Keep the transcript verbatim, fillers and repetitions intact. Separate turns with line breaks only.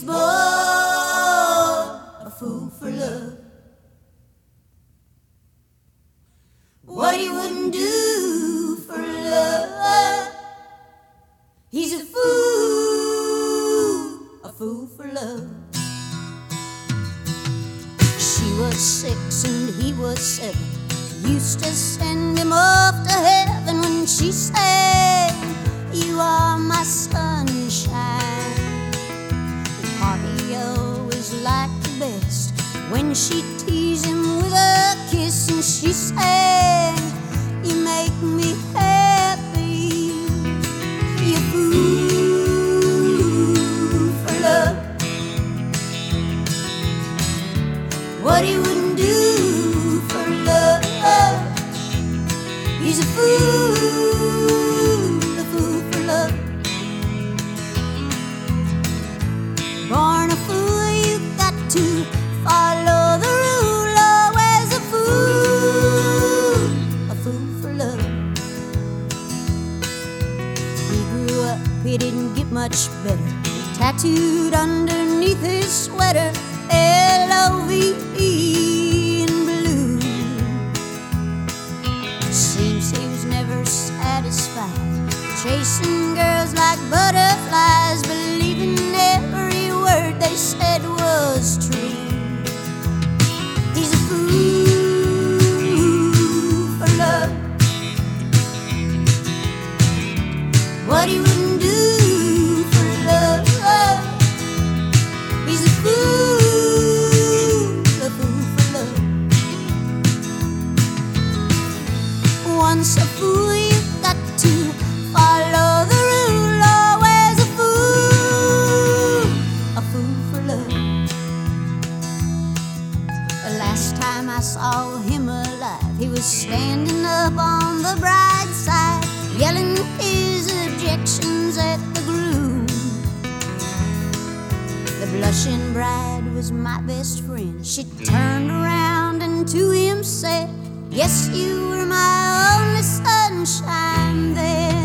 was born a fool for love. What he wouldn't do for love. He's a fool, a fool for love. She was six and he was seven. Used to send him off to heaven when she said, "You are my sunshine." The part he always liked the best when she teased him with a kiss, and she said, "You make me happy, you fool for love." What he wouldn't do for love. He's a fool, a fool for love. Born a fool, you got to follow the rule. Always a fool, a fool for love. He grew up, he didn't get much better. Tattooed underneath his sweater, L O V E in blue. Seems he was never satisfied, chasing girls like butterflies, believing every word they said was true. He's a fool for love. What he wouldn't do for love. He's a fool, a fool for love. Once a fool, you've got to follow the rule. Always a fool, a fool for love. The last time I saw him alive, he was standing up on the bride's side, yelling his objections at the groom. The blushing bride was my best friend. She turned around and to him said, "Yes, you were my only sunshine then."